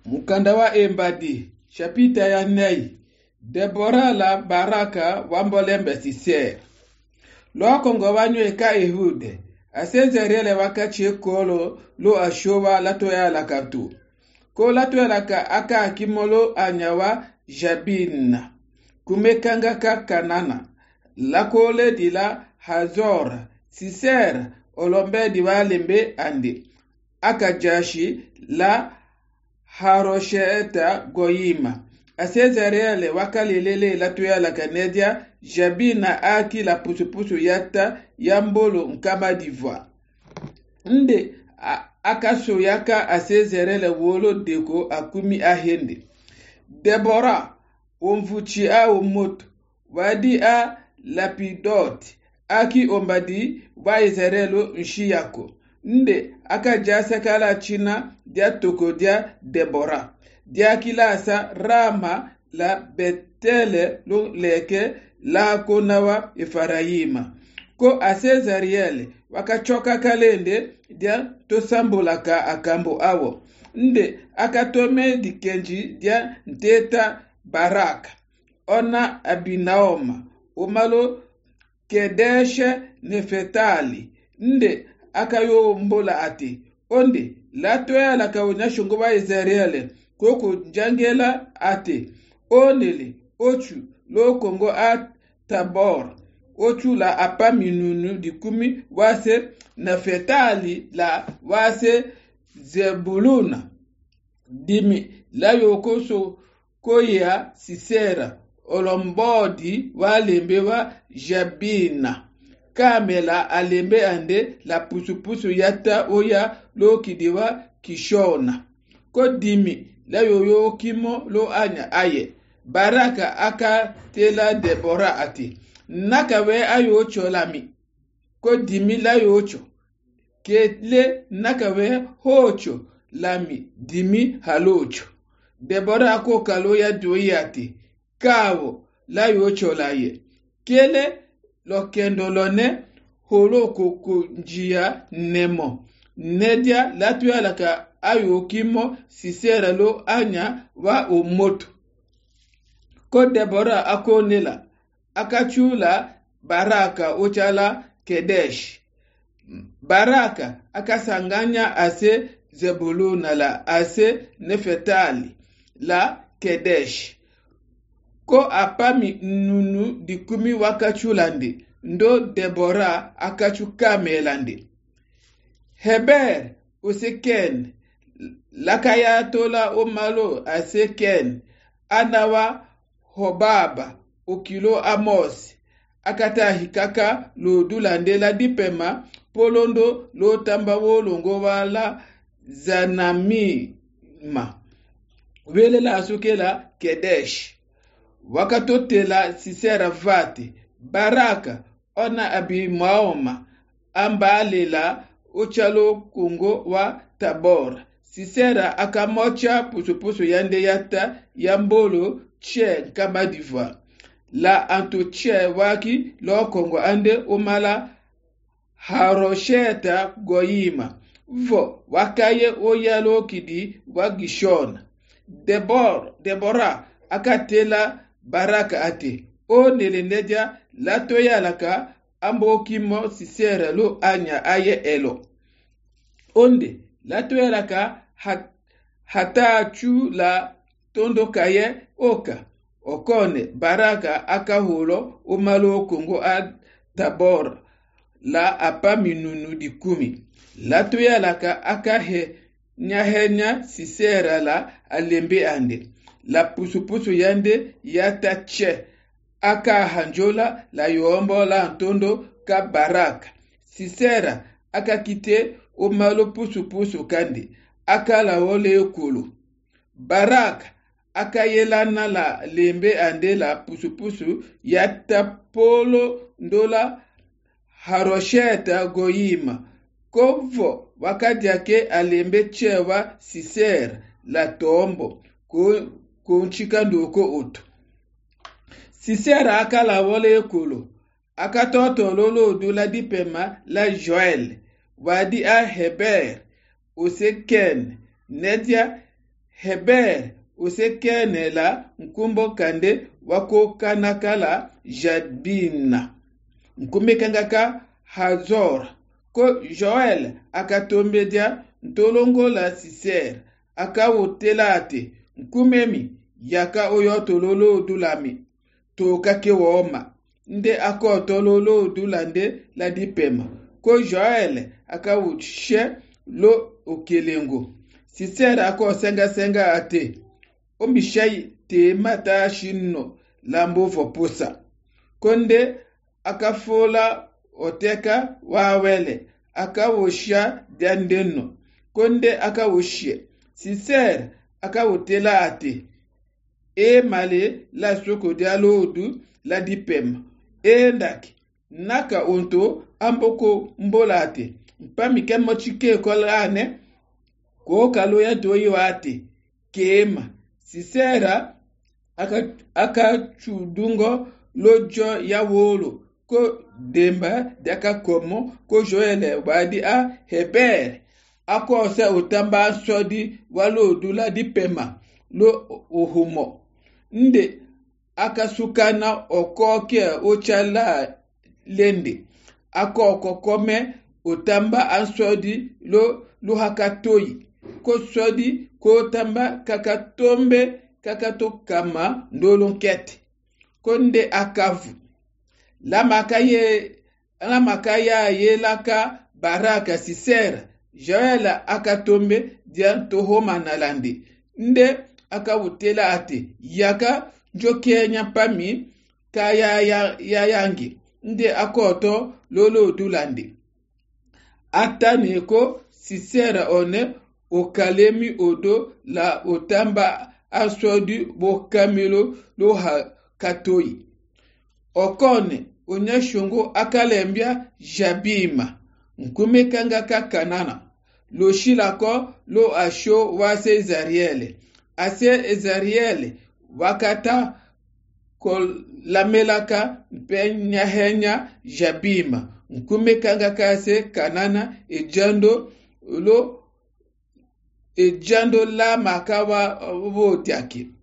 Mukanda wa Embadi, chapitre ya nei, Deborah la Baraka wambolembe Sisera. Lokongo wanywe ka Ehude, asezerele wakachie kolo lo ashowa latoya la katu. Ko latoya la ka aka akimolo anyawa Jabina. Kumekanga ka Kanana. Lakole di la Hazor, Sisera, olombe di walembe ande. Aka jashi la Harosheta Goyima. Asezerele wakalelele latoya la kanedia Jabina aki la pusu yata yambolo nkama d'Ivoire. Nde akaso yaka asezerele wolo deko akumi ahende. Deborah omvuchi a omoto wadi a lapidot aki ombadi wa ezerelo nshiyako. Nde aka jase kala china dia toko dia Deborah. Dia kilasa Rama la Betele lo leke la konawa Efraima. Ko asezariele wakachoka kalende dia tosambolaka akambo awo. Nde akatome dikenji dia nteta Baraka. Ona Abinaoma. Omalo Kedeshe Nefetali. Nde akayo mbola ate. Onde latoya la kawonya shongoba Ezeriele. Koko jangela ate. Onele ochu lo kongo a Tabor. Ochu la apa minunu dikumi wase Nefetali la wase Zebuluna. Dimi la yokoso koya Sisera. Olombodi walembe wa Jabina. Kamela alembe ande la pusu yata oya lo kidiwa Kishona. Kodimi la yoyo kimo lo anya aye. Baraka aka tela Deborah ati. Nakawe ayo cholami. Kodimi la yocho. Kele nakawe hocho lami dimi halocho. Deborah ako kaloya doyati. Kawo la yocho laye. Kele lokendolone holo koko njia nemo. Nedia latuya laka ayo kimo Sisera lo anya wa omoto. Ko Deborah ako nela. Akachula Baraka ochala Kedesh. Baraka akasanganya ase Zebuluna la ase Nefetali la Kedesh. Ko apami nunu dikumi wakachulande. Ndo Deborah akachukamelande. Heber oseken lakaya tola omalo aseken anawa Hobaba okilo Amos akata hikaka lo dulande la dipema polondo lo tamba wolongo wala Zanamima wele la asukela Kedesh wakatotela Sisera vati Baraka ona Abimaoma ambalela ochalo kungo wa Tabor. Sisera akamocha pusu yande yata yambolo che kama d'Ivoire. La antoche waki lo kongo ande omala Harosheta Goyima. Vo wakaye oyalo kidi wagishona. Deborah akatela Baraka ate. O nelenedia latoya laka ambo kimo Sisera lo anya aye elo. Onde latoya laka hata chu la tondo kaye oka. Okone Baraka akaholo omalo kongo a Tabor la apa minunu dikumi. Latoya laka akahe nyahenya Sisera la alembe ande. La pusu yande yata che. Aka hanjola la yombo la antondo ka Baraka. Sisera aka kite omalo pusu kandi. Aka la ole kulu. Baraka aka yelana la lembe ande la pusu yata polo ndola Harosheta Goyima. Kovo wakadiake alembe chewa Sisera la tombo kunchika ndoko oto. Sisera akala wole ekolo. Akatotololo dula dipema la Joel. Wadi a Heber. Oseken. Nedia Heber usekene la nkumbo kande wako kanakala Jabina. Nkume kangaka Hazor. Ko Joel akatombedia ntolongo la Siser. Akawotelate nkumemi yaka oyo tololo dulami. Tokake woma. Nde ako tololo dulande la dipema. Ko Joel akawutshe lo okelengo. Siser ako senga ate. Omishai te mata shinno lambo vopusa. Konde akafola oteka wawele. Akawosha diandeno. Konde akawoshe. Siser akawotela ate. Male la soko dialo odu la dipema. Ndaki. Naka onto amboko mbolate. Mpami kemochike kolane. Ko kaloya doyi wate. Kema. Sisera akachudungo lojo ya wolo. Ko demba daka komo. Ko Joel wadi a Heber. Ako ose utamba sodi walo dula dipema. Lo uhumo. Nde akasukana okoke ochala lende. Ako okokome utamba ansodi lo hakatoyi. Ko sodi ko tamba kakatombe kakatokama ndolonkete. Konde akavu. La makaya yelaka baraka Sisera. Joel akatombe diantohoma nalande. Nde akawutela ate. Yaka njokenya pami kaya yangi. Nde akoto lolo dulande. Ataneko Sisera one okalemi odo la otamba asodi bokamilo lo katoyi. Okone onyeshongo akalembia Jabima. Nkume kangaka Kanana. Lo shilako lo asho wase Ezariele. Ase Ezariele wakata kol lamelaka penyahenya Jabima. Nkume kangaka se Kanana ejando la makawa wotiaki.